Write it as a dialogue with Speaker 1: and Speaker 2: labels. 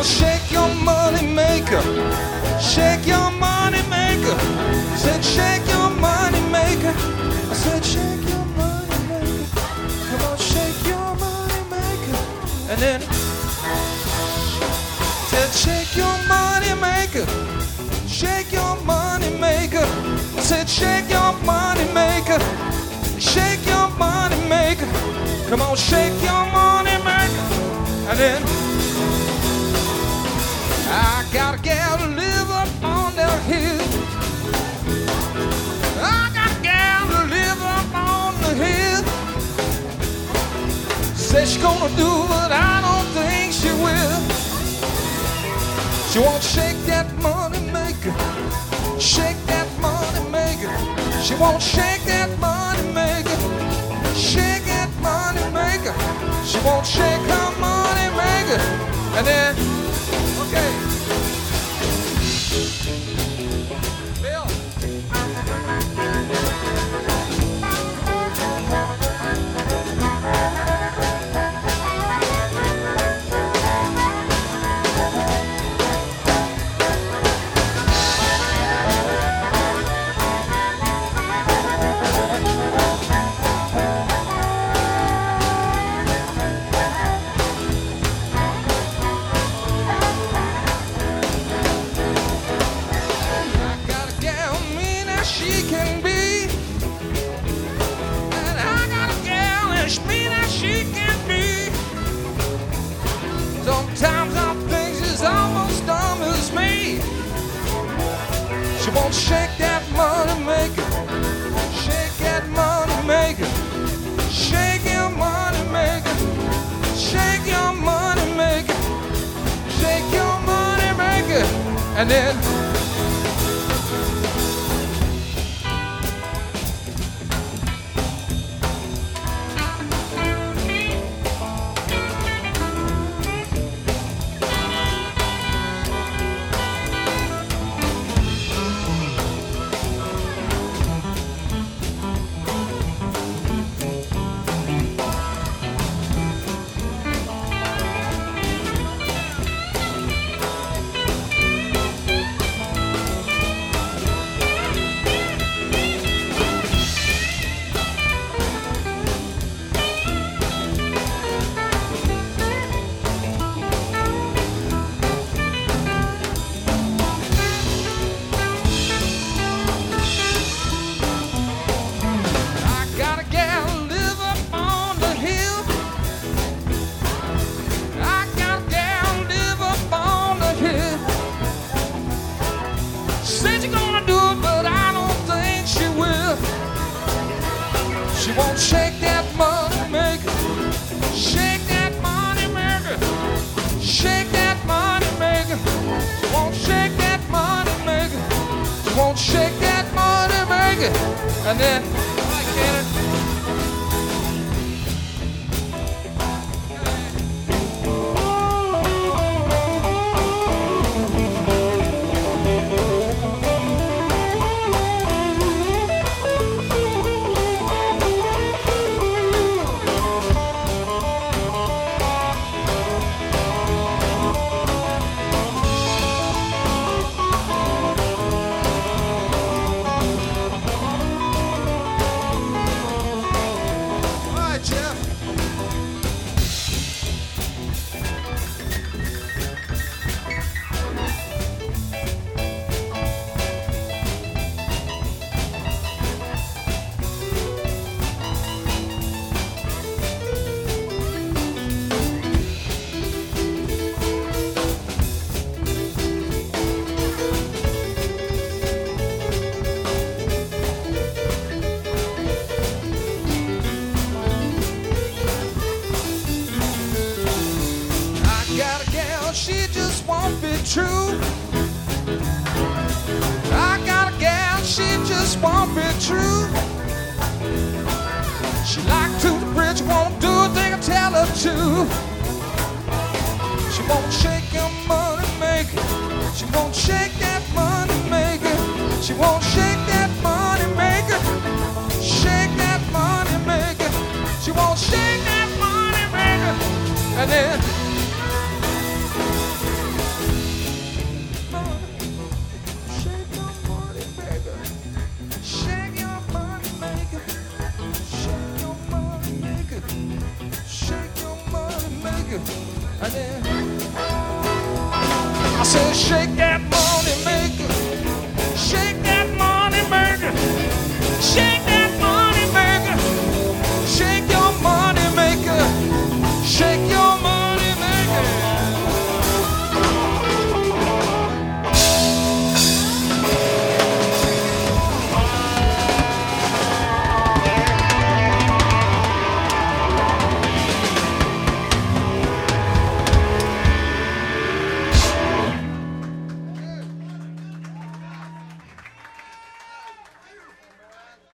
Speaker 1: on, shake your money maker. Shake your money maker. I said, shake your money maker. I said, shake your money maker. Come on, shake your money maker. And then said, shake your money maker. Shake your money maker. I said, shake your money maker. Shake your money maker. Come on, shake your money maker. And then I got a gal to live up on the hill. I got a gal to live up on the hill. Says she's gonna do, but I don't think she will. She won't shake that money maker. Shake that money maker. She won't shake that money maker. Shake that money maker. She won't shake her money maker. And then, okay. Bill. She can be, and I got a gal as mean as she can be. Sometimes I think she's almost dumb as me. She won't shake that money maker. Shake that money maker. Shake your money maker. Shake your money maker. Shake your money maker. And then she won't shake that money maker. Shake that money maker. Shake that money maker. She won't shake that money maker. She won't shake that money maker. And then I can't. She just won't be true. I got a gal, she just won't be true. She like to the bridge, won't do a thing I tell her to. She won't shake your money maker. She won't shake that money maker. She won't shake that money maker. Shake that money maker. She won't shake that money maker. And then says, shake that money maker, shake that money maker.